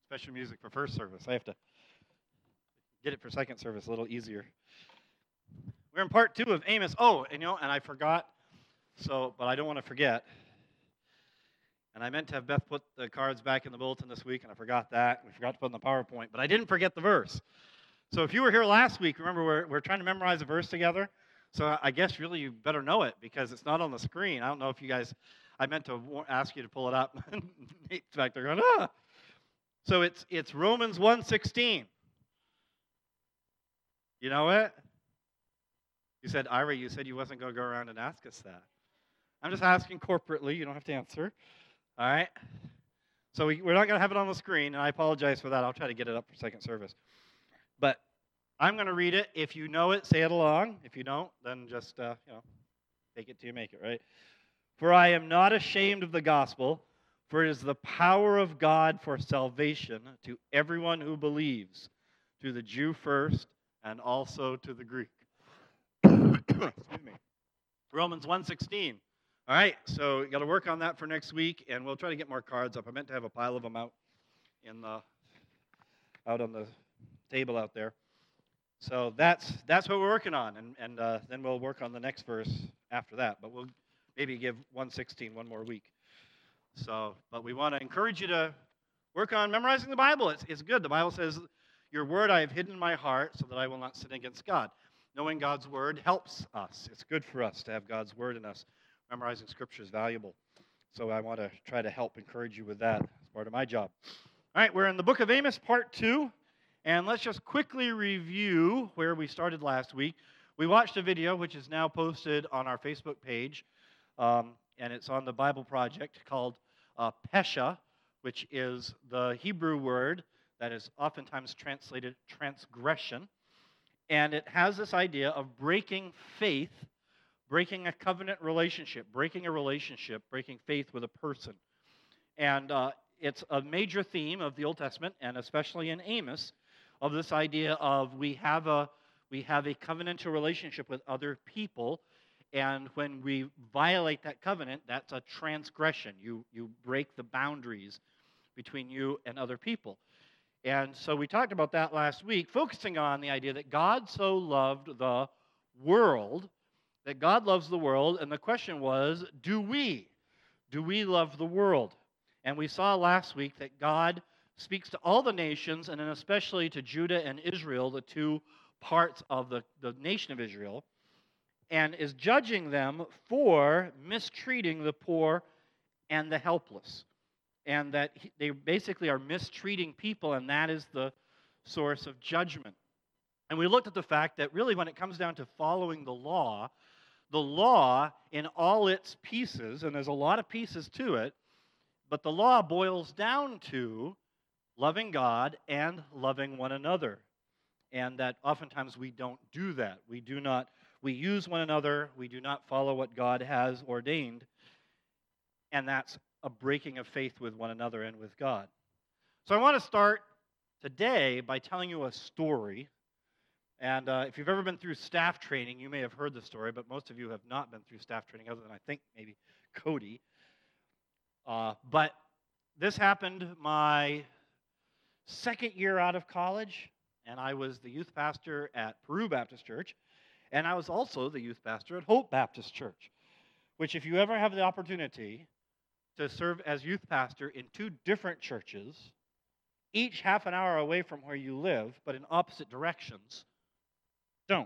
special music for first service. I have to get it for second service a little easier. We're in part 2 of Amos. Oh, and I forgot. But I don't want to forget. And I meant to have Beth put the cards back in the bulletin this week, and I forgot that. We forgot to put in the PowerPoint, but I didn't forget the verse. So if you were here last week, remember we're trying to memorize a verse together. So I guess really you better know it because it's not on the screen. I don't know if you guys. I meant to ask you to pull it up. Nate's back there going, ah. So it's Romans 1:16. You know it? You said, Ira, you said you wasn't going to go around and ask us that. I'm just asking corporately. You don't have to answer. All right? So we're not going to have it on the screen, and I apologize for that. I'll try to get it up for second service. But I'm going to read it. If you know it, say it along. If you don't, then just, take it till you make it, right? For I am not ashamed of the gospel, for it is the power of God for salvation to everyone who believes, to the Jew first and also to the Greek. Excuse me. Romans 1:16. All right, so you got to work on that for next week, and we'll try to get more cards up. I meant to have a pile of them out on the table out there. So that's what we're working on, and then we'll work on the next verse after that. But we'll maybe give 1:16 one more week. So, but we want to encourage you to work on memorizing the Bible. It's good. The Bible says, "Your word I have hidden in my heart, so that I will not sin against God." Knowing God's word helps us. It's good for us to have God's word in us. Memorizing Scripture is valuable. So I want to try to help encourage you with that as part of my job. All right, we're in the book of Amos, part 2. And let's just quickly review where we started last week. We watched a video, which is now posted on our Facebook page. And it's on the Bible Project called Pesha, which is the Hebrew word that is oftentimes translated transgression. And it has this idea of breaking faith, breaking a covenant relationship, breaking faith with a person. And it's a major theme of the Old Testament, and especially in Amos, of this idea of we have a covenantal relationship with other people, and when we violate that covenant, that's a transgression. You break the boundaries between you and other people. And so we talked about that last week, focusing on the idea that God so loved the world, that God loves the world, and the question was, do we? Do we love the world? And we saw last week that God speaks to all the nations, and then especially to Judah and Israel, the two parts of the nation of Israel, and is judging them for mistreating the poor and the helpless. And that they basically are mistreating people, and that is the source of judgment. And we looked at the fact that really when it comes down to following the law in all its pieces, and there's a lot of pieces to it, but the law boils down to loving God and loving one another. And that oftentimes we don't do that. We use one another, we do not follow what God has ordained, and that's a breaking of faith with one another and with God. So I want to start today by telling you a story. And if you've ever been through staff training, you may have heard the story, but most of you have not been through staff training, other than I think maybe Cody. But this happened my second year out of college, and I was the youth pastor at Peru Baptist Church, and I was also the youth pastor at Hope Baptist Church, which if you ever have the opportunity to serve as youth pastor in two different churches, each half an hour away from where you live, but in opposite directions, don't.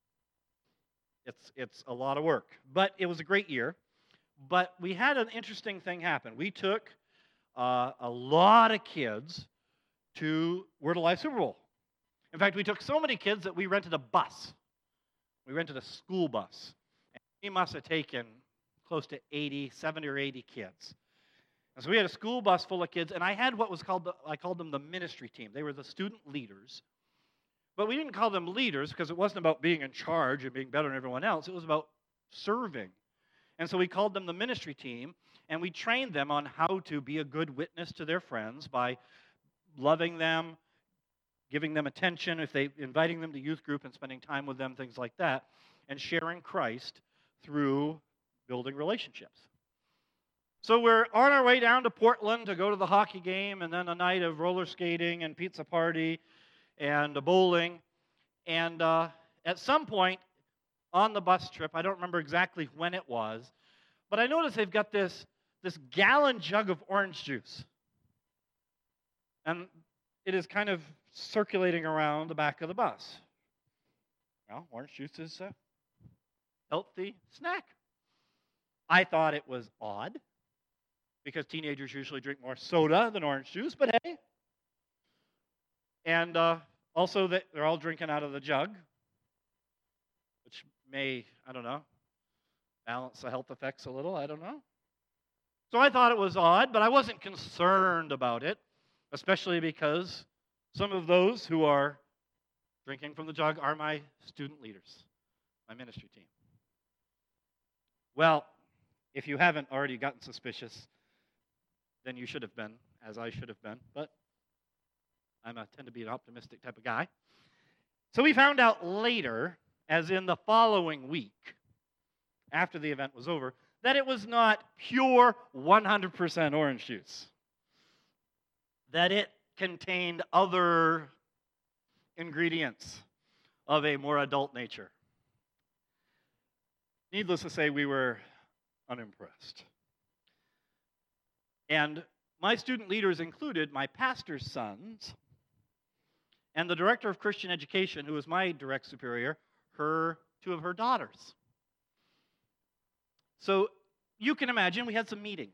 It's a lot of work. But it was a great year. But we had an interesting thing happen. We took a lot of kids to Word Alive Super Bowl. In fact, we took so many kids that we rented a bus. We rented a school bus. And we must have taken close to 70 or 80 kids. And so we had a school bus full of kids, and I had what was called, I called them the ministry team. They were the student leaders. But we didn't call them leaders because it wasn't about being in charge and being better than everyone else. It was about serving. And so we called them the ministry team, and we trained them on how to be a good witness to their friends by loving them, giving them attention, inviting them to youth group and spending time with them, things like that, and sharing Christ through building relationships. So we're on our way down to Portland to go to the hockey game and then a night of roller skating and pizza party and a bowling. And at some point on the bus trip, I don't remember exactly when it was, but I noticed they've got this gallon jug of orange juice. And it is kind of circulating around the back of the bus. Well, orange juice is a healthy snack. I thought it was odd because teenagers usually drink more soda than orange juice, but hey. And also that they're all drinking out of the jug, which may, I don't know, balance the health effects a little, I don't know. So I thought it was odd, but I wasn't concerned about it, especially because some of those who are drinking from the jug are my student leaders, my ministry team. Well, if you haven't already gotten suspicious, then you should have been, as I should have been, but I tend to be an optimistic type of guy. So we found out later, as in the following week, after the event was over, that it was not pure 100% orange juice. That it contained other ingredients of a more adult nature. Needless to say, we were unimpressed. And my student leaders included my pastor's sons and the director of Christian education, who was my direct superior, two of her daughters. So you can imagine we had some meetings.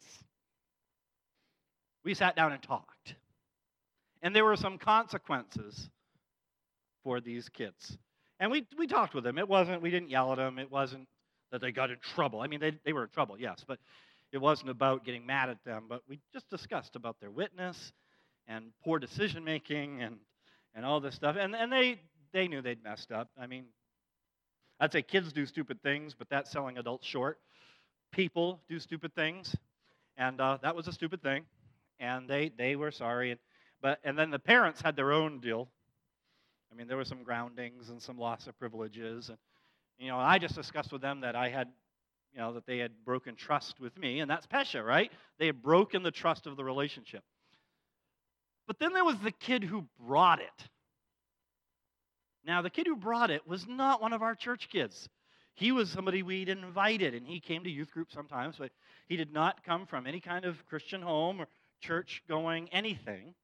We sat down and talked. And there were some consequences for these kids. And we talked with them. We didn't yell at them. It wasn't that they got in trouble. I mean, they were in trouble, yes, but it wasn't about getting mad at them. But we just discussed about their witness and poor decision making and all this stuff. And they knew they'd messed up. I mean, I'd say kids do stupid things, but that's selling adults short. People do stupid things, and that was a stupid thing, and they were sorry. And then the parents had their own deal. I mean, there were some groundings and some loss of privileges, and I just discussed with them that I had, that they had broken trust with me, and that's Pesha, right? They had broken the trust of the relationship. But then there was the kid who brought it. Now, the kid who brought it was not one of our church kids. He was somebody we'd invited, and he came to youth group sometimes, but he did not come from any kind of Christian home or church-going anything.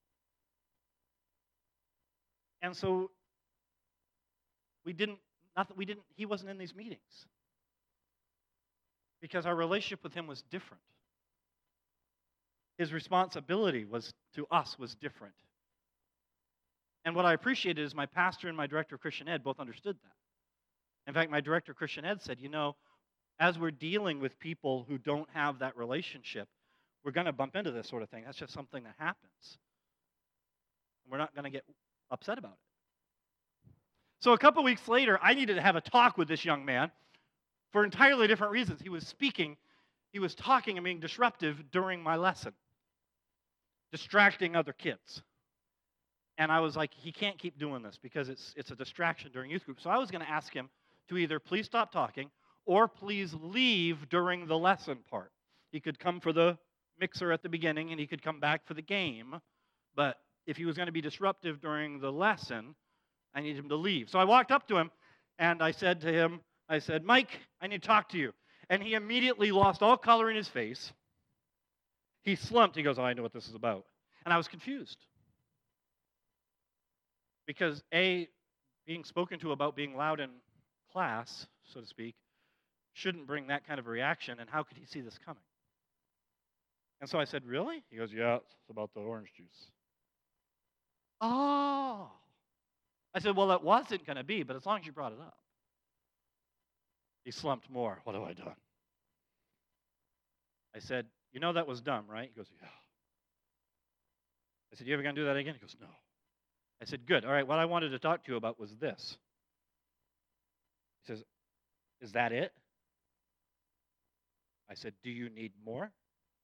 And so he wasn't in these meetings because our relationship with him was different. His responsibility to us was different. And what I appreciated is my pastor and my director of Christian Ed both understood that. In fact, my director of Christian Ed said, as we're dealing with people who don't have that relationship, we're going to bump into this sort of thing. That's just something that happens. We're not going to get upset about it. So a couple weeks later, I needed to have a talk with this young man for entirely different reasons. He was talking and being disruptive during my lesson, distracting other kids. And I was like, he can't keep doing this because it's a distraction during youth group. So I was going to ask him to either please stop talking or please leave during the lesson part. He could come for the mixer at the beginning and he could come back for the game. But if he was going to be disruptive during the lesson, I need him to leave. So I walked up to him and I said to him, Mike, I need to talk to you. And he immediately lost all color in his face. He slumped. He goes, I know what this is about. And I was confused. Because being spoken to about being loud in class, so to speak, shouldn't bring that kind of a reaction, and how could he see this coming? And so I said, really? He goes, yeah, it's about the orange juice. Oh. I said, well, it wasn't going to be, but as long as you brought it up. He slumped more. What have I done? I said, that was dumb, right? He goes, yeah. I said, you ever going to do that again? He goes, no. I said, good. All right, what I wanted to talk to you about was this. He says, is that it? I said, do you need more?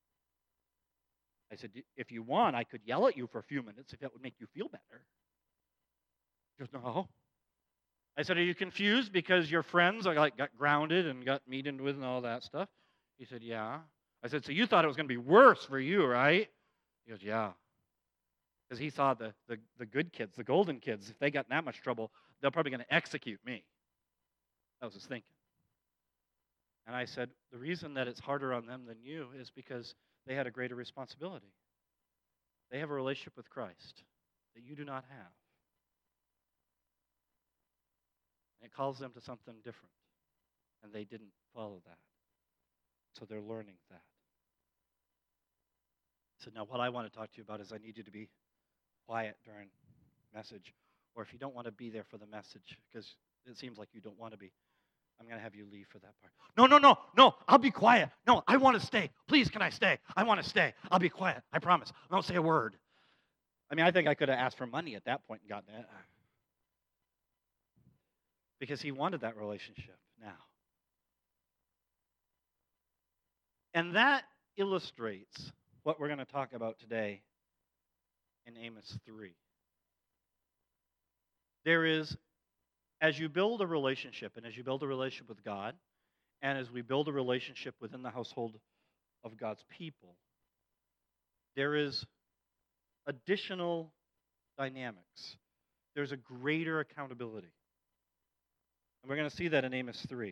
I said, if you want, I could yell at you for a few minutes if that would make you feel better. He goes, no. I said, are you confused because your friends got grounded and got meted with and all that stuff? He said, yeah. I said, so you thought it was going to be worse for you, right? He goes, yeah. Because he saw the good kids, the golden kids, if they got in that much trouble, they're probably going to execute me. That was his thinking. And I said, the reason that it's harder on them than you is because they had a greater responsibility. They have a relationship with Christ that you do not have. And it calls them to something different. And they didn't follow that. So they're learning that. I said, now what I want to talk to you about is I need you to be quiet during message. Or if you don't want to be there for the message, because it seems like you don't want to be, I'm going to have you leave for that part. No, I'll be quiet. No, I want to stay. Please, can I stay? I want to stay. I'll be quiet. I promise. I won't say a word. I mean, I think I could have asked for money at that point and gotten it. Because he wanted that relationship now. And that illustrates what we're going to talk about today in Amos 3. There is, as you build a relationship, and as you build a relationship with God, and as we build a relationship within the household of God's people, there is additional dynamics. There's a greater accountability. And we're going to see that in Amos 3.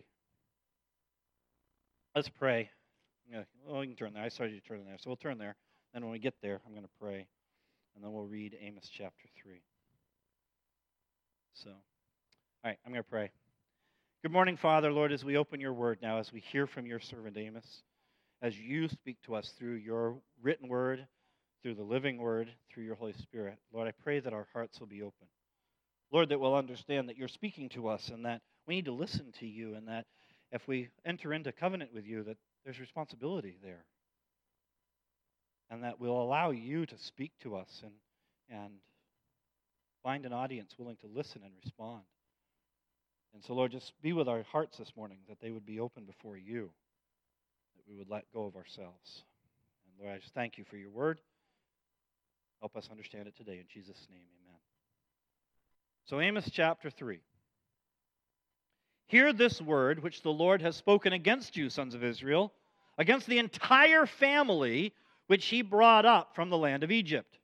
Let's pray. Oh, you can turn there. I started you to turn there. So we'll turn there. Then when we get there, I'm going to pray. And then we'll read Amos chapter 3. So, all right, I'm going to pray. Good morning, Father, Lord, as we open your word now, as we hear from your servant Amos, as you speak to us through your written word, through the living word, through your Holy Spirit. Lord, I pray that our hearts will be open. Lord, that we'll understand that you're speaking to us and that we need to listen to you, and that if we enter into covenant with you, that there's responsibility there. And that we'll allow you to speak to us and find an audience willing to listen and respond. And so, Lord, just be with our hearts this morning, that they would be open before you, that we would let go of ourselves. And Lord, I just thank you for your word. Help us understand it today. In Jesus' name, amen. So Amos chapter 3. Hear this word which the Lord has spoken against you, sons of Israel, against the entire family which he brought up from the land of Egypt.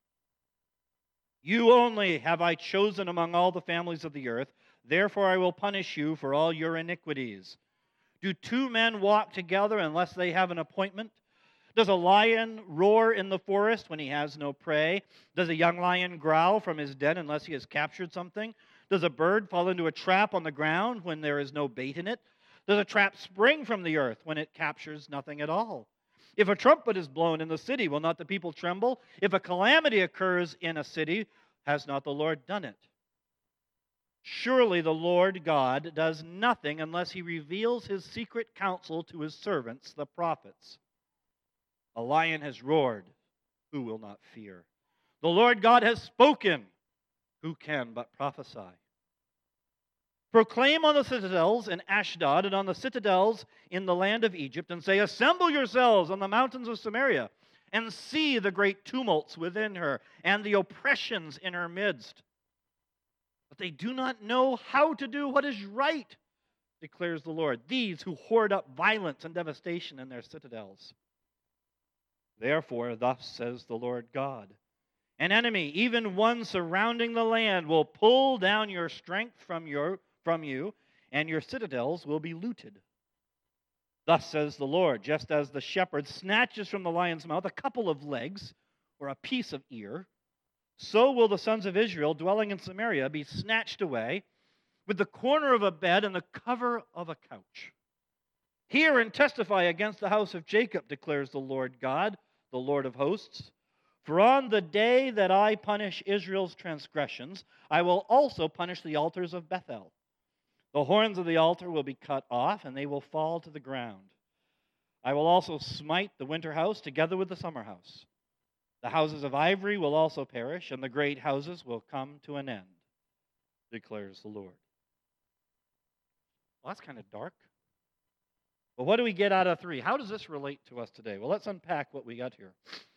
You only have I chosen among all the families of the earth, therefore I will punish you for all your iniquities. Do two men walk together unless they have an appointment? Does a lion roar in the forest when he has no prey? Does a young lion growl from his den unless he has captured something? Does a bird fall into a trap on the ground when there is no bait in it? Does a trap spring from the earth when it captures nothing at all? If a trumpet is blown in the city, will not the people tremble? If a calamity occurs in a city, has not the Lord done it? Surely the Lord God does nothing unless he reveals his secret counsel to his servants, the prophets. A lion has roared, who will not fear? The Lord God has spoken, who can but prophesy? Proclaim on the citadels in Ashdod and on the citadels in the land of Egypt, and say, assemble yourselves on the mountains of Samaria, and see the great tumults within her, and the oppressions in her midst. But they do not know how to do what is right, declares the Lord, these who hoard up violence and devastation in their citadels. Therefore, thus says the Lord God, an enemy, even one surrounding the land, will pull down your strength from you, and your citadels will be looted. Thus says the Lord, just as the shepherd snatches from the lion's mouth a couple of legs or a piece of ear, so will the sons of Israel dwelling in Samaria be snatched away with the corner of a bed and the cover of a couch. Hear and testify against the house of Jacob, declares the Lord God, the Lord of hosts. For on the day that I punish Israel's transgressions, I will also punish the altars of Bethel. The horns of the altar will be cut off, and they will fall to the ground. I will also smite the winter house together with the summer house. The houses of ivory will also perish, and the great houses will come to an end, declares the Lord. Well, that's kind of dark. But what do we get out of 3? How does this relate to us today? Well, let's unpack what we got here.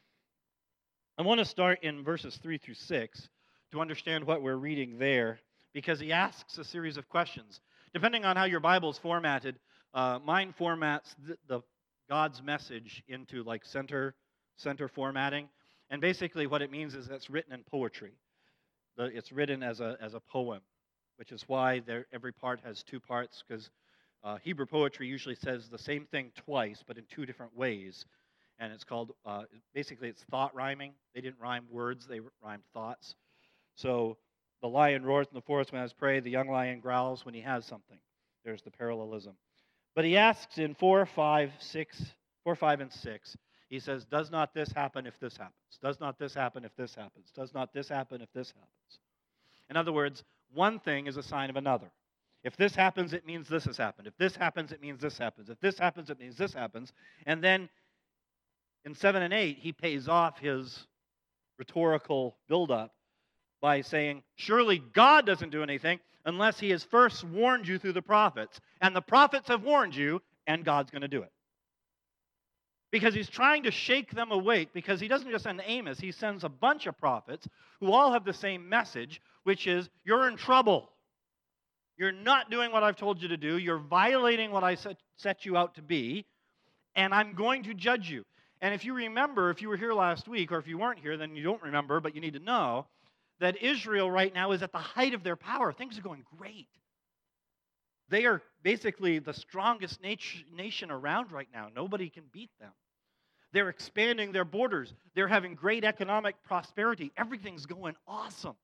I want to start in verses 3 through 6 to understand what we're reading there, because he asks a series of questions. Depending on how your Bible is formatted, mine formats the God's message into like center formatting. And basically what it means is it's written in poetry. It's written as a poem, which is why every part has two parts, because Hebrew poetry usually says the same thing twice, but in two different ways. And it's called, basically it's thought rhyming. They didn't rhyme words, they rhymed thoughts. So the lion roars in the forest when it has prey, the young lion growls when he has something. There's the parallelism. But he asks in 4, 5, and 6, he says, does not this happen if this happens? Does not this happen if this happens? Does not this happen if this happens? In other words, one thing is a sign of another. If this happens, it means this has happened. If this happens, it means this happens. If this happens, it means this happens. And then in 7 and 8, he pays off his rhetorical buildup by saying, surely God doesn't do anything unless he has first warned you through the prophets. And the prophets have warned you, and God's going to do it. Because he's trying to shake them awake, because he doesn't just send Amos, he sends a bunch of prophets who all have the same message, which is, you're in trouble. You're not doing what I've told you to do. You're violating what I set you out to be, and I'm going to judge you. And if you remember, if you were here last week, or if you weren't here, then you don't remember, but you need to know that Israel right now is at the height of their power. Things are going great. They are basically the strongest nation around right now. Nobody can beat them. They're expanding their borders. They're having great economic prosperity. Everything's going awesome.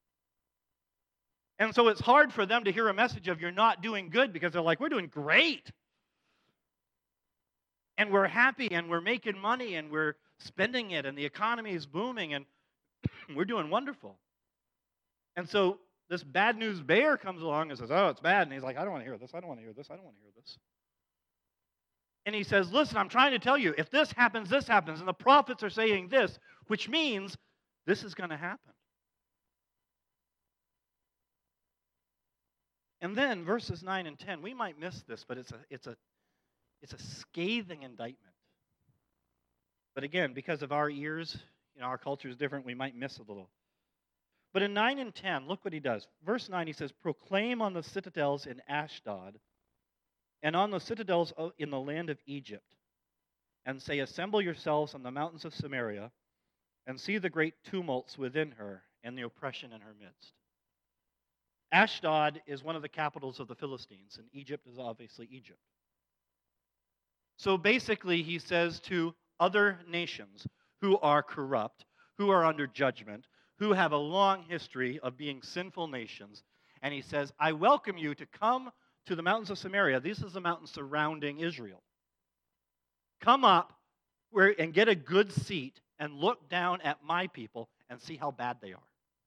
And so it's hard for them to hear a message of you're not doing good, because they're like, we're doing great. And we're happy, and we're making money, and we're spending it, and the economy is booming, and we're doing wonderful. And so this bad news bear comes along and says, oh, it's bad. And he's like, I don't want to hear this. I don't want to hear this. I don't want to hear this. And he says, listen, I'm trying to tell you, if this happens, this happens. And the prophets are saying this, which means this is going to happen. And then verses 9 and 10, we might miss this, but it's a scathing indictment. But again, because of our ears, our culture is different, we might miss a little. But in 9 and 10, look what he does. Verse 9, he says, proclaim on the citadels in Ashdod, and on the citadels in the land of Egypt, and say, assemble yourselves on the mountains of Samaria, and see the great tumults within her, and the oppression in her midst. Ashdod is one of the capitals of the Philistines, and Egypt is obviously Egypt. So basically, he says to other nations who are corrupt, who are under judgment, who have a long history of being sinful nations, and he says, I welcome you to come to the mountains of Samaria. This is the mountain surrounding Israel. Come up and get a good seat and look down at my people and see how bad they are.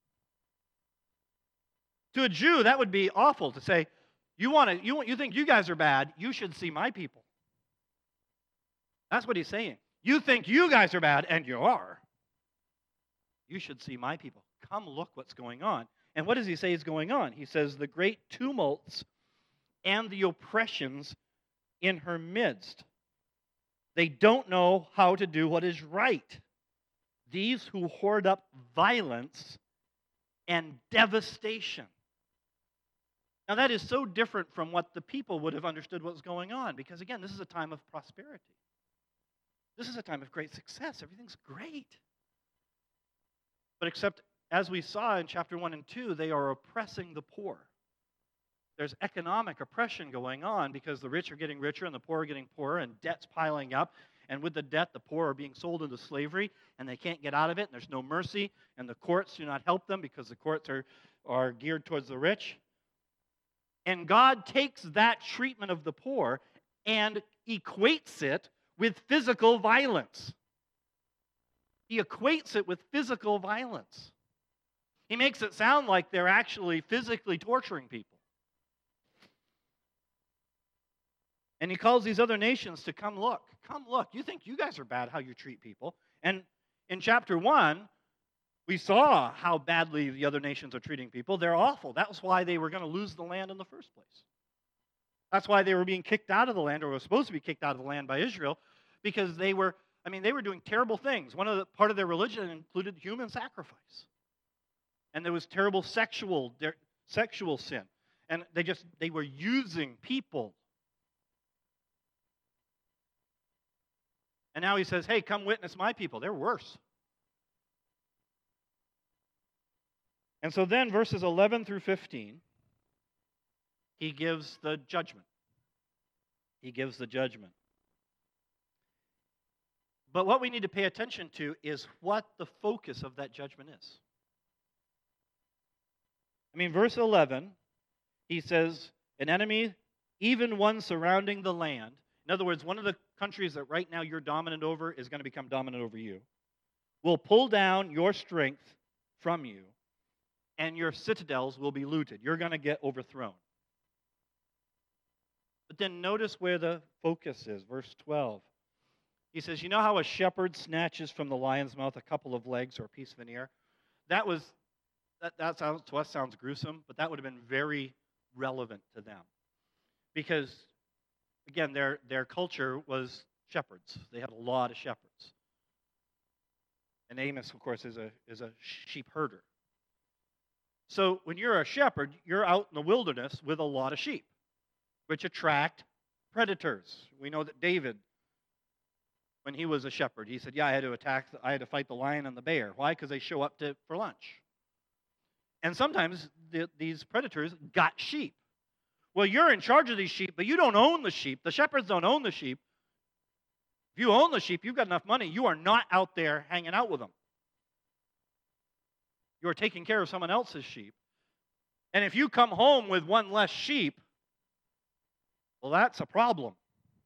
To a Jew, that would be awful to say, you think you guys are bad, you should see my people. That's what he's saying. You think you guys are bad, and you are. You should see my people. Come look what's going on. And what does he say is going on? He says, the great tumults and the oppressions in her midst. They don't know how to do what is right. These who hoard up violence and devastation. Now that is so different from what the people would have understood what was going on, because again, this is a time of prosperity. This is a time of great success. Everything's great. But except, as we saw in chapter 1 and 2, they are oppressing the poor. There's economic oppression going on because the rich are getting richer and the poor are getting poorer, and debt's piling up. And with the debt, the poor are being sold into slavery, and they can't get out of it, and there's no mercy, and the courts do not help them because the courts are geared towards the rich. And God takes that treatment of the poor and equates it with physical violence. He equates it with physical violence. He makes it sound like they're actually physically torturing people. And he calls these other nations to come look. Come look. You think you guys are bad how you treat people. And in chapter 1, we saw how badly the other nations are treating people. They're awful. That was why they were going to lose the land in the first place. That's why they were being kicked out of the land, or were supposed to be kicked out of the land by Israel, because they were doing terrible things. Part of their religion included human sacrifice. And there was terrible sexual sin. And they were using people. And now he says, hey, come witness my people. They're worse. And so then, verses 11 through 15, he gives the judgment. He gives the judgment. But what we need to pay attention to is what the focus of that judgment is. I mean, verse 11, he says, an enemy, even one surrounding the land. In other words, one of the countries that right now you're dominant over is going to become dominant over you, will pull down your strength from you, and your citadels will be looted. You're going to get overthrown. But then notice where the focus is, verse 12. He says, you know how a shepherd snatches from the lion's mouth a couple of legs or a piece of an ear? That sounds, to us sounds gruesome, but that would have been very relevant to them. Because, again, their culture was shepherds. They had a lot of shepherds. And Amos, of course, is a sheep herder. So when you're a shepherd, you're out in the wilderness with a lot of sheep, which attract predators. We know that David, when he was a shepherd, he said, yeah, I had to fight the lion and the bear. Why? Because they show up for lunch. And sometimes these predators got sheep. Well, you're in charge of these sheep, but you don't own the sheep. The shepherds don't own the sheep. If you own the sheep, you've got enough money. You are not out there hanging out with them. You are taking care of someone else's sheep. And if you come home with one less sheep, well, that's a problem.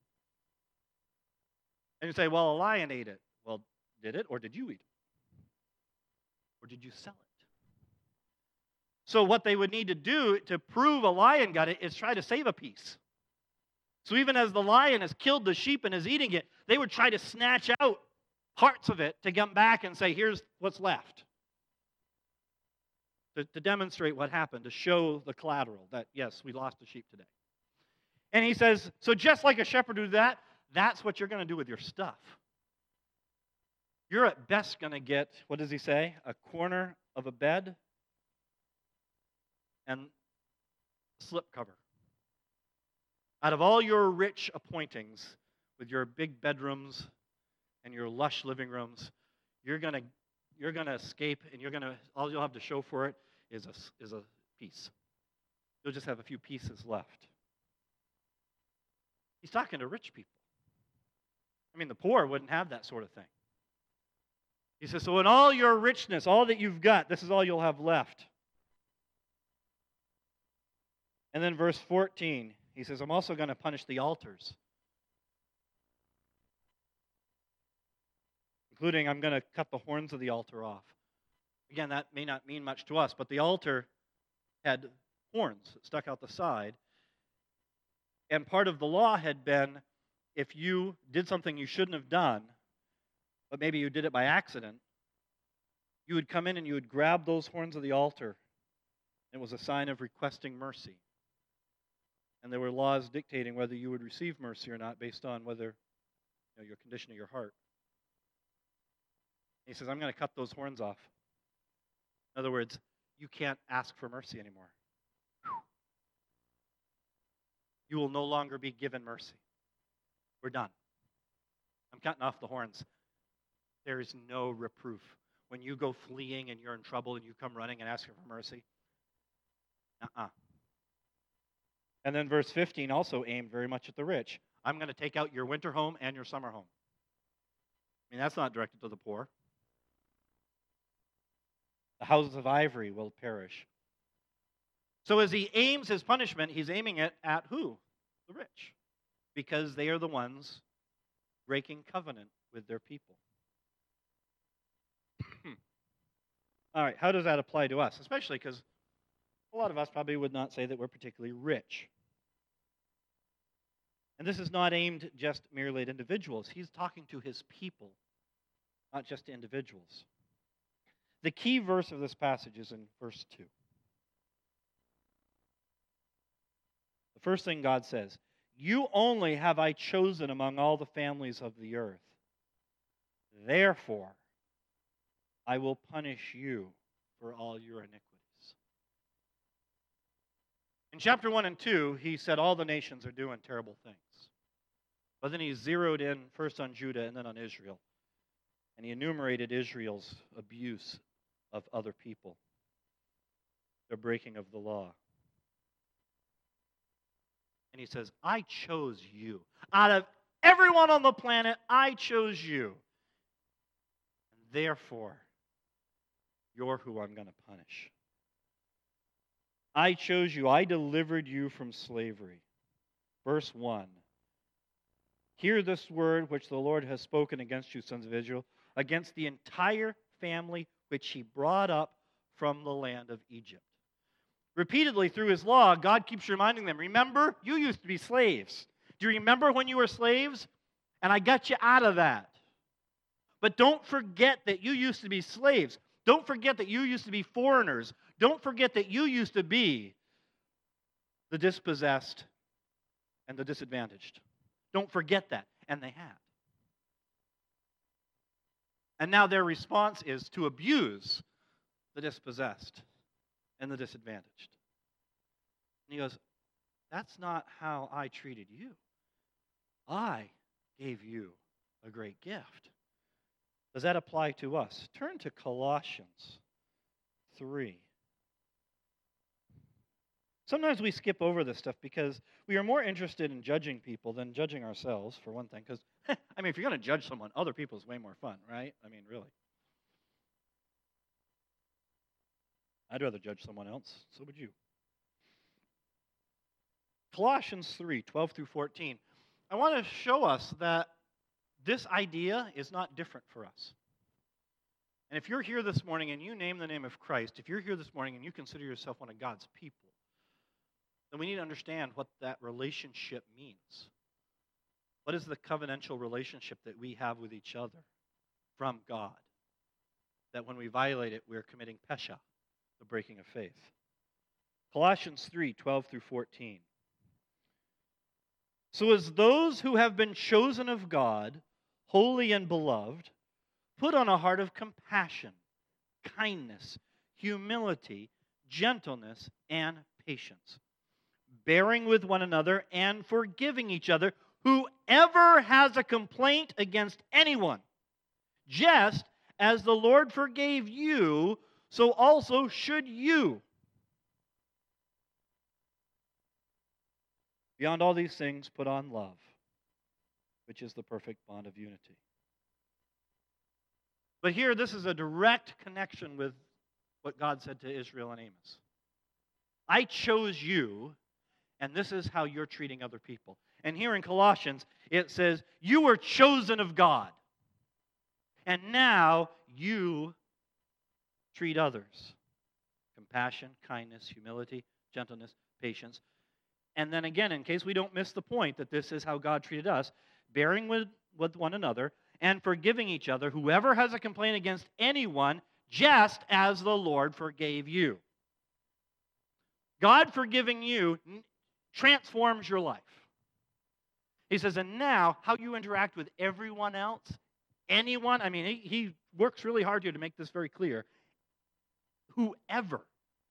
And you say, well, a lion ate it. Well, did it, or did you eat it? Or did you sell it? So what they would need to do to prove a lion got it is try to save a piece. So even as the lion has killed the sheep and is eating it, they would try to snatch out parts of it to come back and say, here's what's left. To demonstrate what happened, to show the collateral that, yes, we lost a sheep today. And he says, so just like a shepherd would do that, that's what you're going to do with your stuff. You're at best going to get, what does he say? A corner of a bed and a slip cover. Out of all your rich appointings with your big bedrooms and your lush living rooms, you're going to escape, and all you'll have to show for it is a piece. You'll just have a few pieces left. He's talking to rich people. I mean, the poor wouldn't have that sort of thing. He says, so in all your richness, all that you've got, this is all you'll have left. And then verse 14, he says, I'm also going to punish the altars. Including, I'm going to cut the horns of the altar off. Again, that may not mean much to us, but the altar had horns that stuck out the side. And part of the law had been, if you did something you shouldn't have done, but maybe you did it by accident, you would come in and you would grab those horns of the altar. It was a sign of requesting mercy. And there were laws dictating whether you would receive mercy or not based on whether your condition of your heart. He says, I'm going to cut those horns off. In other words, you can't ask for mercy anymore. You will no longer be given mercy. We're done. I'm cutting off the horns. There is no reproof. When you go fleeing and you're in trouble and you come running and asking for mercy, And then verse 15 also aimed very much at the rich. I'm going to take out your winter home and your summer home. I mean, that's not directed to the poor. The houses of ivory will perish. So as he aims his punishment, he's aiming it at who? The rich. Because they are the ones breaking covenant with their people. All right, how does that apply to us? Especially because a lot of us probably would not say that we're particularly rich. And this is not aimed just merely at individuals. He's talking to his people, not just to individuals. The key verse of this passage is in verse 2. The first thing God says, you only have I chosen among all the families of the earth. Therefore, I will punish you for all your iniquities. In chapter 1 and 2, he said all the nations are doing terrible things. But then he zeroed in first on Judah and then on Israel. And he enumerated Israel's abuse of other people, their breaking of the law. And he says, I chose you. Out of everyone on the planet, I chose you. And therefore, you're who I'm going to punish. I chose you. I delivered you from slavery. Verse 1. Hear this word which the Lord has spoken against you, sons of Israel, against the entire family which he brought up from the land of Egypt. Repeatedly through his law, God keeps reminding them, remember, you used to be slaves. Do you remember when you were slaves? And I got you out of that. But don't forget that you used to be slaves. Don't forget that you used to be foreigners. Don't forget that you used to be the dispossessed and the disadvantaged. Don't forget that. And they have. And now their response is to abuse the dispossessed and the disadvantaged. And he goes, that's not how I treated you. I gave you a great gift. Does that apply to us? Turn to Colossians 3. Sometimes we skip over this stuff because we are more interested in judging people than judging ourselves, for one thing. Because, I mean, if you're going to judge someone, other people is way more fun, right? I mean, really. I'd rather judge someone else. So would you. Colossians 3, 12 through 14. I want to show us that this idea is not different for us. And if you're here this morning and you name the name of Christ, if you're here this morning and you consider yourself one of God's people, then we need to understand what that relationship means. What is the covenantal relationship that we have with each other from God? That when we violate it, we're committing pesha, the breaking of faith. Colossians 3, 12 through 14. So as those who have been chosen of God, holy and beloved, put on a heart of compassion, kindness, humility, gentleness, and patience, bearing with one another and forgiving each other, whoever has a complaint against anyone, just as the Lord forgave you, so also should you. Beyond all these things, put on love, which is the perfect bond of unity. But here, this is a direct connection with what God said to Israel and Amos. I chose you, and this is how you're treating other people. And here in Colossians, it says, you were chosen of God. And now you treat others. Compassion, kindness, humility, gentleness, patience. And then again, in case we don't miss the point that this is how God treated us, bearing with one another and forgiving each other, whoever has a complaint against anyone, just as the Lord forgave you. God forgiving you transforms your life. He says, and now how you interact with everyone else, anyone, I mean, he works really hard here to make this very clear. Whoever.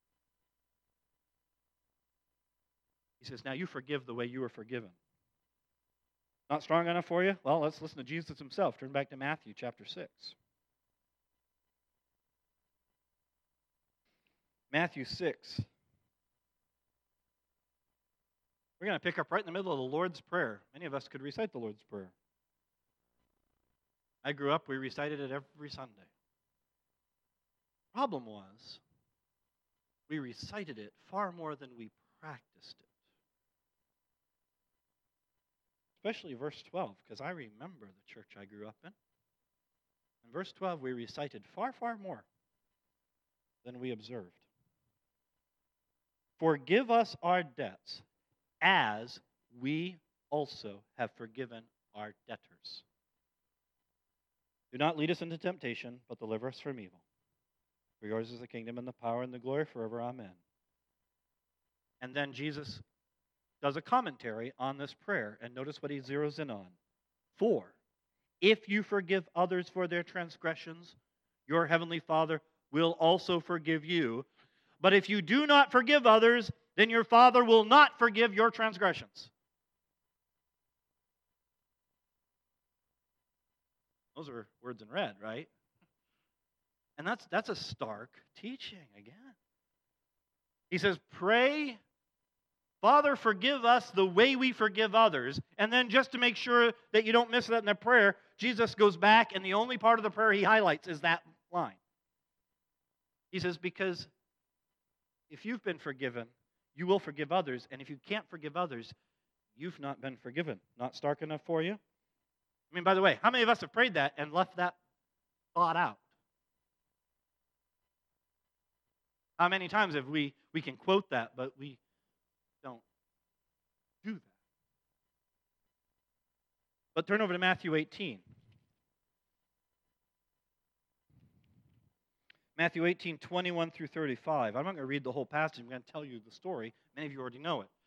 He says, now you forgive the way you were forgiven. Not strong enough for you? Well, let's listen to Jesus himself. Turn back to Matthew chapter 6. Matthew 6. We're going to pick up right in the middle of the Lord's Prayer. Many of us could recite the Lord's Prayer. I grew up, we recited it every Sunday. Problem was, we recited it far more than we practiced it. Especially verse 12, because I remember the church I grew up in. In verse 12, we recited far, far more than we observed. Forgive us our debts, as we also have forgiven our debtors. Do not lead us into temptation, but deliver us from evil. For yours is the kingdom and the power and the glory forever. Amen. And then Jesus does a commentary on this prayer, and notice what he zeroes in on. For if you forgive others for their transgressions, your heavenly Father will also forgive you. But if you do not forgive others, then your Father will not forgive your transgressions. Those are words in red, right? And that's a stark teaching again. He says, pray, Father, forgive us the way we forgive others. And then just to make sure that you don't miss that in the prayer, Jesus goes back, and the only part of the prayer he highlights is that line. He says, because if you've been forgiven, you will forgive others. And if you can't forgive others, you've not been forgiven. Not stark enough for you? I mean, by the way, how many of us have prayed that and left that thought out? How many times have we can quote that, but we don't do that? But turn over to Matthew 18. Matthew 18, 21 through 35. I'm not going to read the whole passage. I'm going to tell you the story. Many of you already know it.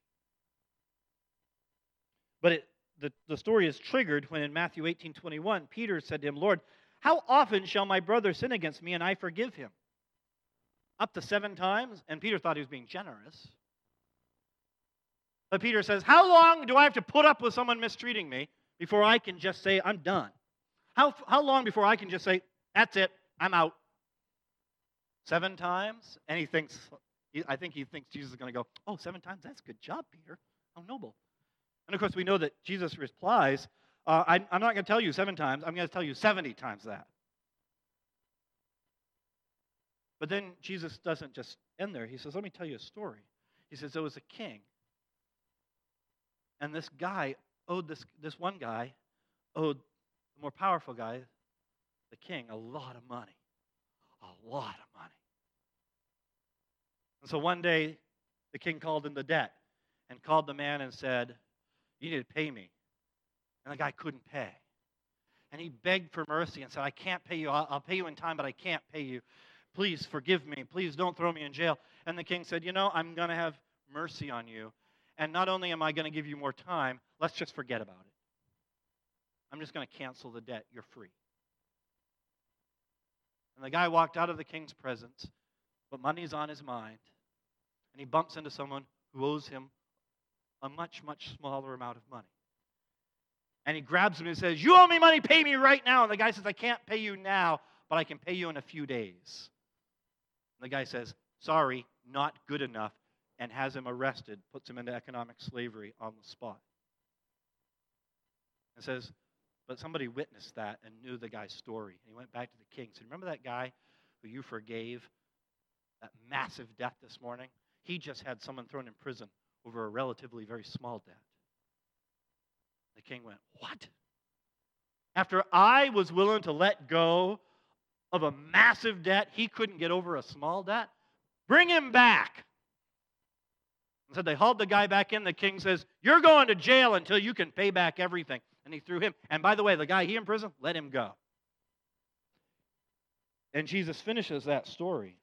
But the story is triggered when in Matthew 18, 21, Peter said to him, Lord, how often shall my brother sin against me and I forgive him? Up to 7 times? And Peter thought he was being generous. But Peter says, how long do I have to put up with someone mistreating me before I can just say, I'm done? How long before I can just say, that's it, I'm out? 7 times? And I think he thinks Jesus is going to go, oh, 7 times? That's a good job, Peter. How noble. And of course, we know that Jesus replies, I'm not going to tell you 7 times, I'm going to tell you 70 times that. But then Jesus doesn't just end there. He says, let me tell you a story. He says, there was a king. And this guy owed this one guy, owed the more powerful guy, the king, a lot of money. A lot of money. And so one day, the king called in the debt and called the man and said, you need to pay me. And the guy couldn't pay. And he begged for mercy and said, I can't pay you. I'll pay you in time, but I can't pay you. Please forgive me. Please don't throw me in jail. And the king said, I'm going to have mercy on you. And not only am I going to give you more time, let's just forget about it. I'm just going to cancel the debt. You're free. And the guy walked out of the king's presence, but money's on his mind. And he bumps into someone who owes him a much, much smaller amount of money. And he grabs him and says, you owe me money, pay me right now. And the guy says, I can't pay you now, but I can pay you in a few days. And the guy says, sorry, not good enough, and has him arrested, puts him into economic slavery on the spot. And says, but somebody witnessed that and knew the guy's story. And he went back to the king and said, remember that guy who you forgave that massive debt this morning? He just had someone thrown in prison over a relatively very small debt. The king went, what? After I was willing to let go of a massive debt, he couldn't get over a small debt? Bring him back. And so they hauled the guy back in. The king says, you're going to jail until you can pay back everything. And he threw him. And by the way, the guy he in prison, let him go. And Jesus finishes that story.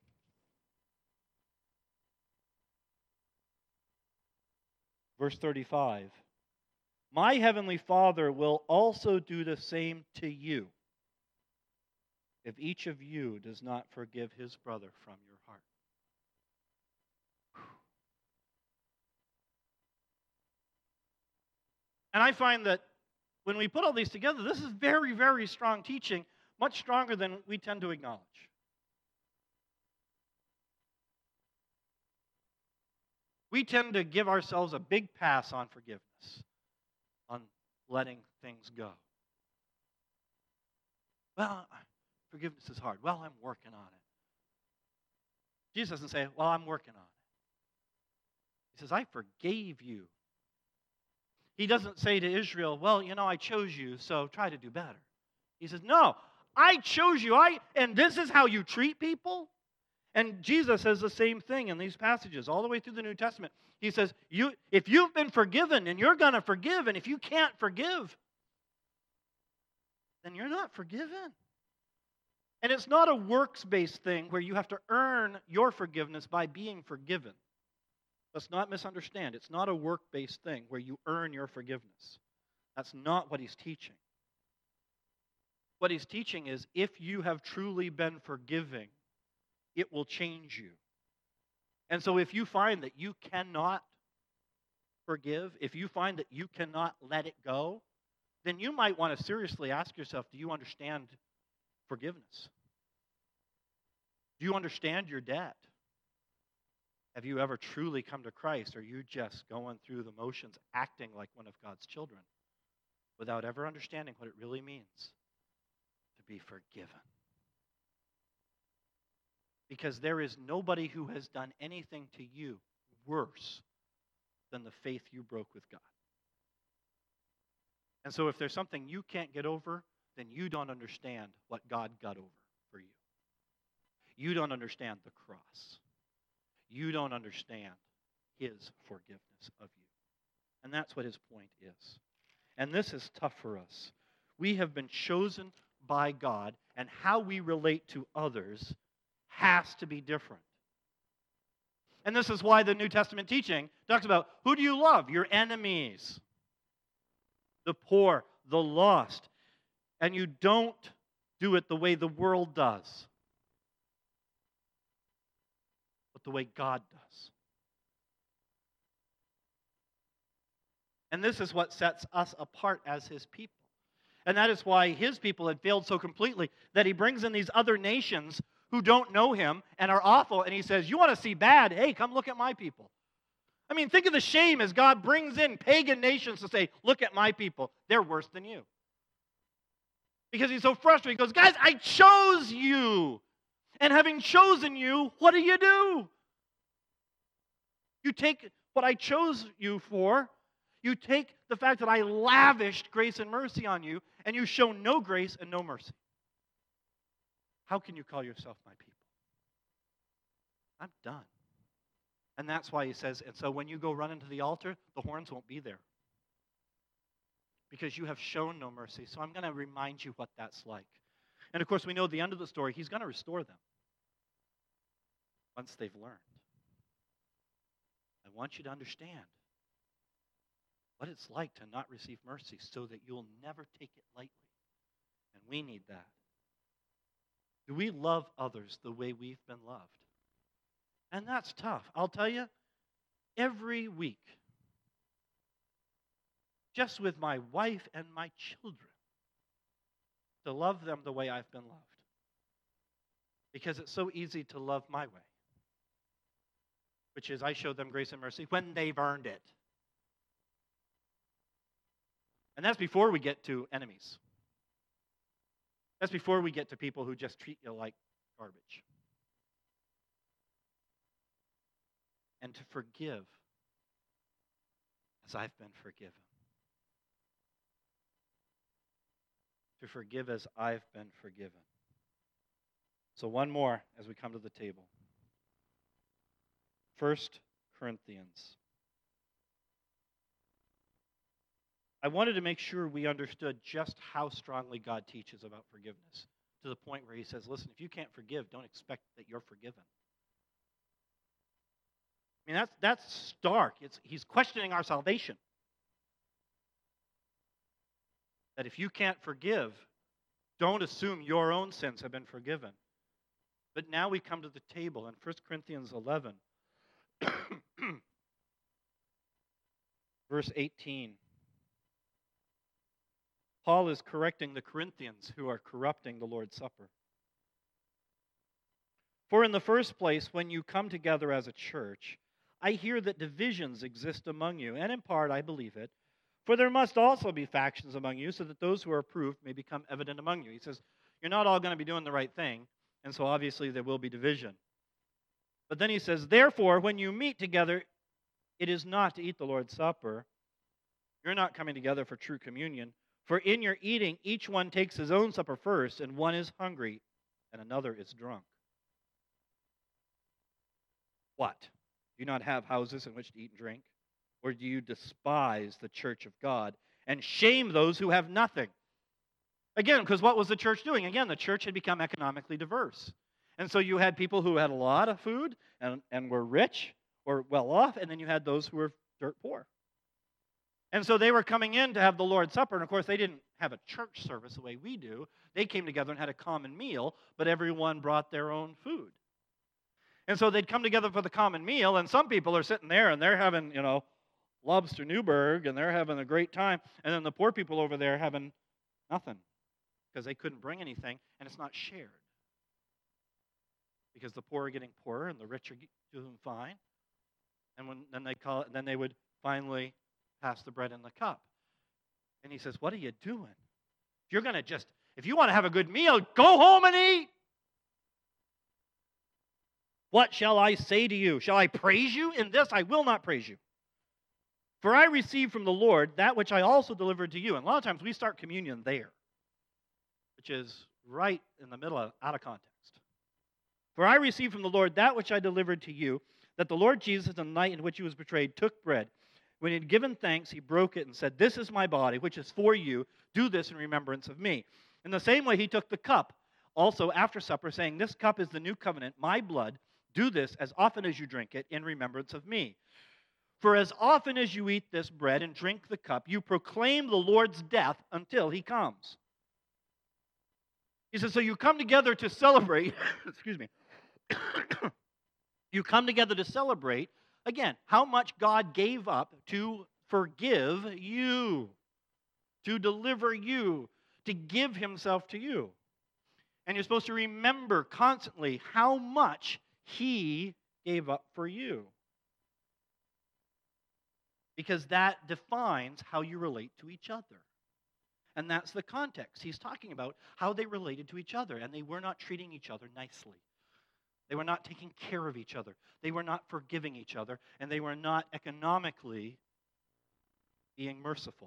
Verse 35. My heavenly Father will also do the same to you if each of you does not forgive his brother from your heart. And I find that when we put all these together, this is very, very strong teaching, much stronger than we tend to acknowledge. We tend to give ourselves a big pass on forgiveness, on letting things go. Well, forgiveness is hard. Well, I'm working on it. Jesus doesn't say, well, I'm working on it. He says, I forgave you. He doesn't say to Israel, well, I chose you, so try to do better. He says, no, I chose you, and this is how you treat people? And Jesus says the same thing in these passages, all the way through the New Testament. He says, if you've been forgiven, and you're going to forgive, and if you can't forgive, then you're not forgiven. And it's not a works-based thing where you have to earn your forgiveness by being forgiven. Let's not misunderstand. It's not a work-based thing where you earn your forgiveness. That's not what he's teaching. What he's teaching is if you have truly been forgiving, it will change you. And so if you find that you cannot forgive, if you find that you cannot let it go, then you might want to seriously ask yourself, do you understand forgiveness? Do you understand your debt? Have you ever truly come to Christ, or are you just going through the motions, acting like one of God's children, without ever understanding what it really means to be forgiven? Because there is nobody who has done anything to you worse than the faith you broke with God. And so if there's something you can't get over, then you don't understand what God got over for you. You don't understand the cross. You don't understand his forgiveness of you. And that's what his point is. And this is tough for us. We have been chosen by God, and how we relate to others has to be different. And this is why the New Testament teaching talks about, who do you love? Your enemies, the poor, the lost. And you don't do it the way the world does, but the way God does. And this is what sets us apart as his people. And that is why his people had failed so completely that he brings in these other nations who don't know him and are awful, and he says, you want to see bad? Hey, come look at my people. I mean, think of the shame as God brings in pagan nations to say, look at my people. They're worse than you. Because he's so frustrated. He goes, guys, I chose you. And having chosen you, what do? You take what I chose you for. You take the fact that I lavished grace and mercy on you, and you show no grace and no mercy. How can you call yourself my people? I'm done. And that's why he says, and so when you go run into the altar, the horns won't be there. Because you have shown no mercy. So I'm going to remind you what that's like. And of course, we know at the end of the story, he's going to restore them once they've learned. I want you to understand what it's like to not receive mercy so that you'll never take it lightly. And we need that. Do we love others the way we've been loved? And that's tough. I'll tell you, every week, just with my wife and my children, to love them the way I've been loved. Because it's so easy to love my way, which is I show them grace and mercy when they've earned it. And that's before we get to enemies. That's before we get to people who just treat you like garbage. And to forgive as I've been forgiven. To forgive as I've been forgiven. So one more as we come to the table. 1 Corinthians. I wanted to make sure we understood just how strongly God teaches about forgiveness, to the point where he says, listen, if you can't forgive, don't expect that you're forgiven. I mean, that's stark. He's questioning our salvation. That if you can't forgive, don't assume your own sins have been forgiven. But now we come to the table in 1 Corinthians 11, verse 18. Paul is correcting the Corinthians who are corrupting the Lord's Supper. For in the first place, when you come together as a church, I hear that divisions exist among you, and in part I believe it. For there must also be factions among you, so that those who are approved may become evident among you. He says, you're not all going to be doing the right thing, and so obviously there will be division. But then he says, therefore, when you meet together, it is not to eat the Lord's Supper. You're not coming together for true communion. For in your eating, each one takes his own supper first, and one is hungry, and another is drunk. What? Do you not have houses in which to eat and drink? Or do you despise the church of God and shame those who have nothing? Again, because what was the church doing? Again, the church had become economically diverse. And so you had people who had a lot of food and were rich or well off, and then you had those who were dirt poor. And so they were coming in to have the Lord's Supper, and of course they didn't have a church service the way we do. They came together and had a common meal, but everyone brought their own food. And so they'd come together for the common meal, and some people are sitting there and they're having, Lobster Newburgh, and they're having a great time. And then the poor people over there having nothing because they couldn't bring anything, and it's not shared. Because the poor are getting poorer and the rich are doing fine. And then they would finally pass the bread and the cup. And he says, what are you doing? If you want to have a good meal, go home and eat. What shall I say to you? Shall I praise you? In this I will not praise you. For I received from the Lord that which I also delivered to you. And a lot of times we start communion there, which is right in the middle out of context. For I received from the Lord that which I delivered to you, that the Lord Jesus, on the night in which he was betrayed, took bread. When he had given thanks, he broke it and said, this is my body, which is for you. Do this in remembrance of me. In the same way, he took the cup also after supper, saying, this cup is the new covenant, my blood. Do this as often as you drink it in remembrance of me. For as often as you eat this bread and drink the cup, you proclaim the Lord's death until he comes. He says, so you come together to celebrate, excuse me, you come together to celebrate, again, how much God gave up to forgive you, to deliver you, to give himself to you. And you're supposed to remember constantly how much he gave up for you. Because that defines how you relate to each other. And that's the context. He's talking about how they related to each other, and they were not treating each other nicely. They were not taking care of each other. They were not forgiving each other, and they were not economically being merciful.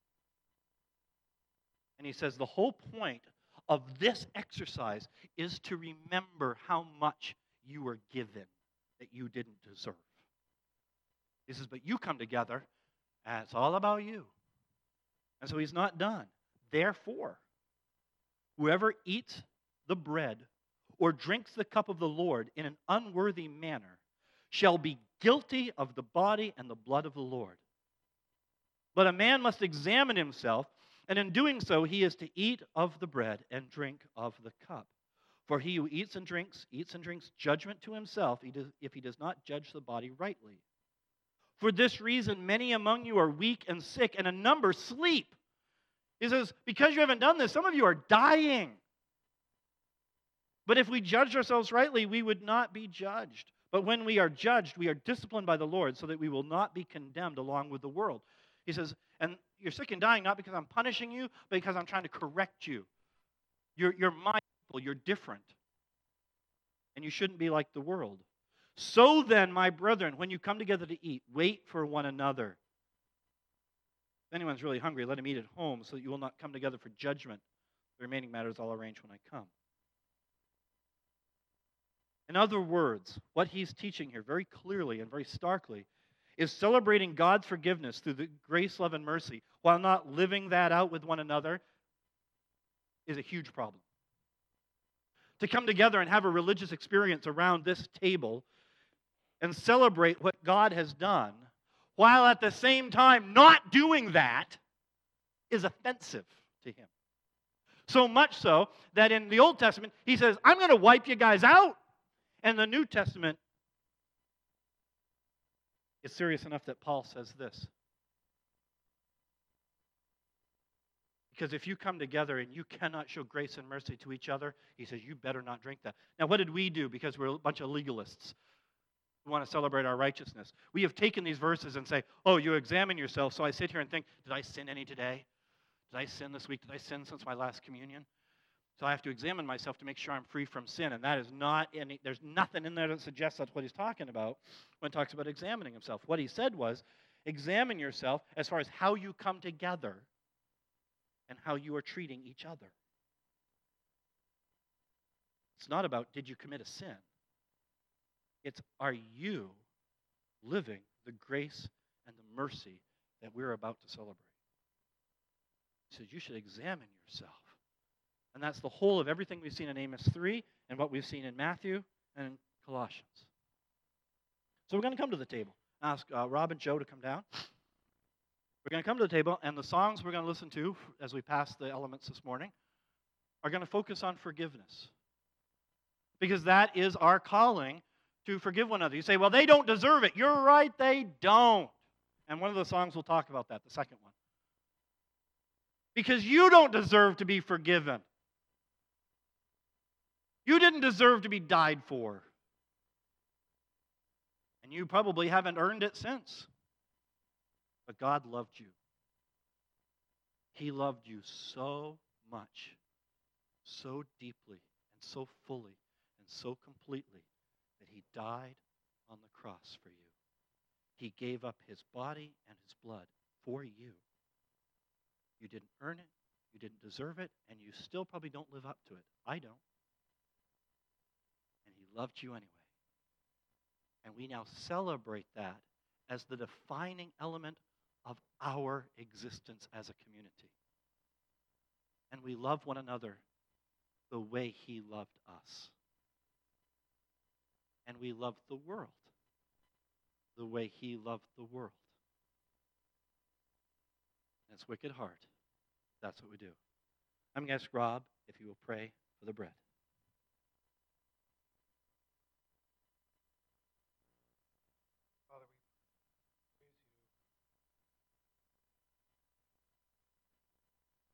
And he says the whole point of this exercise is to remember how much you were given that you didn't deserve. He says, but you come together, and it's all about you. And so he's not done. Therefore, whoever eats the bread or drinks the cup of the Lord in an unworthy manner shall be guilty of the body and the blood of the Lord. But a man must examine himself, and in doing so he is to eat of the bread and drink of the cup. For he who eats and drinks judgment to himself if he does not judge the body rightly. For this reason, many among you are weak and sick, and a number sleep. He says, because you haven't done this, some of you are dying. But if we judged ourselves rightly, we would not be judged. But when we are judged, we are disciplined by the Lord so that we will not be condemned along with the world. He says, and you're sick and dying not because I'm punishing you, but because I'm trying to correct you. You're my people, you're different. And you shouldn't be like the world. So then, my brethren, when you come together to eat, wait for one another. If anyone's really hungry, let him eat at home so that you will not come together for judgment. The remaining matters I'll arrange when I come. In other words, what he's teaching here very clearly and very starkly is celebrating God's forgiveness through the grace, love, and mercy while not living that out with one another is a huge problem. To come together and have a religious experience around this table and celebrate what God has done while at the same time not doing that is offensive to him. So much so that in the Old Testament, he says, I'm going to wipe you guys out. And the New Testament is serious enough that Paul says this. Because if you come together and you cannot show grace and mercy to each other, he says, you better not drink that. Now, what did we do? Because we're a bunch of legalists who want to celebrate our righteousness. We have taken these verses and say, oh, you examine yourself. So I sit here and think, did I sin any today? Did I sin this week? Did I sin since my last communion? So I have to examine myself to make sure I'm free from sin. And that is not any, there's nothing in there that suggests that's what he's talking about when he talks about examining himself. What he said was, examine yourself as far as how you come together and how you are treating each other. It's not about, did you commit a sin? It's, are you living the grace and the mercy that we're about to celebrate? He says, you should examine yourself. And that's the whole of everything we've seen in Amos 3 and what we've seen in Matthew and in Colossians. So we're going to come to the table. Ask Rob and Joe to come down. We're going to come to the table, and the songs we're going to listen to as we pass the elements this morning are going to focus on forgiveness. Because that is our calling to forgive one another. You say, well, they don't deserve it. You're right, they don't. And one of the songs will talk about that, the second one. Because you don't deserve to be forgiven. You didn't deserve to be died for. And you probably haven't earned it since. But God loved you. He loved you so much, so deeply, and so fully, and so completely that He died on the cross for you. He gave up His body and His blood for you. You didn't earn it, you didn't deserve it, and you still probably don't live up to it. I don't. And He loved you anyway. And we now celebrate that as the defining element of our existence as a community. And we love one another the way He loved us. And we love the world the way He loved the world. And it's wicked hard. That's what we do. I'm going to ask Rob if he will pray for the bread.